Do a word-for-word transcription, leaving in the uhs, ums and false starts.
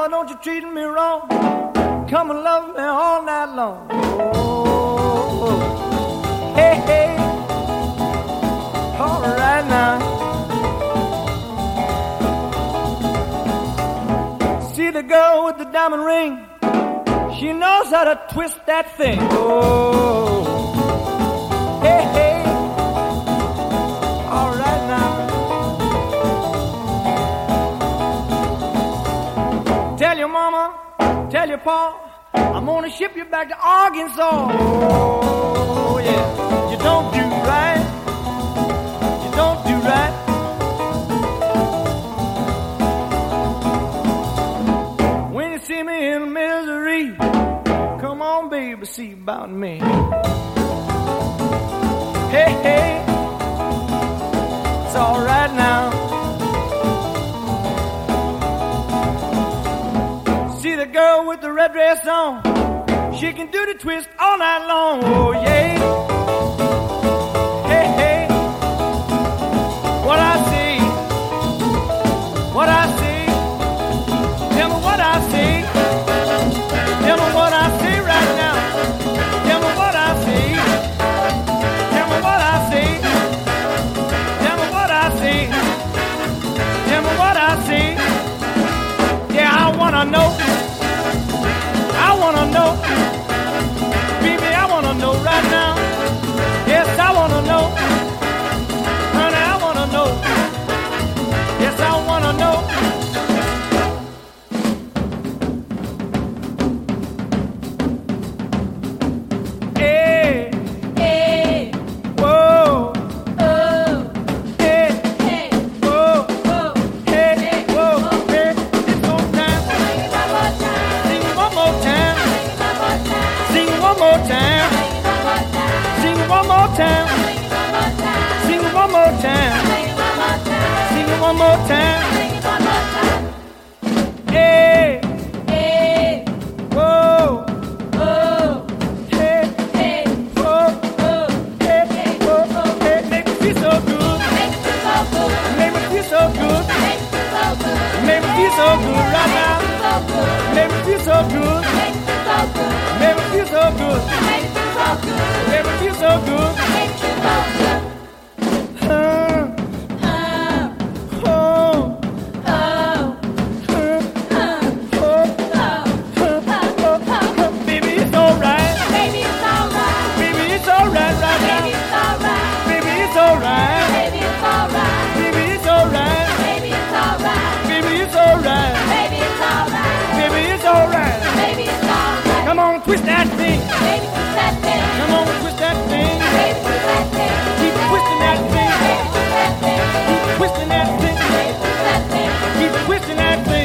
mama, don't you treat me wrong. Come and love me all night long. Oh, hey, hey. All right now. See the girl with the diamond ring. She knows how to twist that thing. Oh, hey, hey. All right now. Tell your mama, tell your pa, I'm gonna ship you back to Arkansas. Oh, yeah. You don't do right. You don't do right. When you see me in misery, come on, baby, see about me. Hey, hey. It's all right now. See the girl with the red dress on. She can do the twist all night long. Oh, yeah. Hey, hey. What I see. What I see. Tell me what I see. Tell me what I see right now. Tell me what I see. Tell me what I see. Tell me what I see. Tell me what I see. Yeah, I wanna know. I wanna know. Baby, I wanna know right now. Yes, I wanna know. Honey, I wanna know. Yes, I wanna know. Hey, Hey, whoa, oh, hey, hey, whoa, oh, hey, whoa, hey. It's on time. sing it one more time, Sing one more time. sing it one more time, Sing one more time. sing it one more time, Sing one more time. sing it one more time, Sing one more time. Hey, hey, whoa, oh, hey, hey, whoa, oh, hey, whoa, hey. Make me feel so good. make it so good, Make me feel so good. make it so good, Make me feel so good right now. so good, Make me feel so good. make it so good, Make me feel so good. make it so good, Make me feel so good. make it so good. Uh, Oh, oh, oh, uh, oh, oh, oh, uh, baby, it's alright. baby, it's alright, Baby, it's alright right baby, now. it's alright, Baby, it's alright. baby, it's alright, Baby, it's alright. baby, it's alright, Baby, it's alright. baby, it's alright, Baby, it's alright. baby, it's alright, Come on, twist that thing. baby, twist that thing, Come on, twist that thing. baby, twist that thing, Keep twisting that thing. baby, twist that thing, Keep twisting that thing. baby, twist that thing, Keep twisting that thing.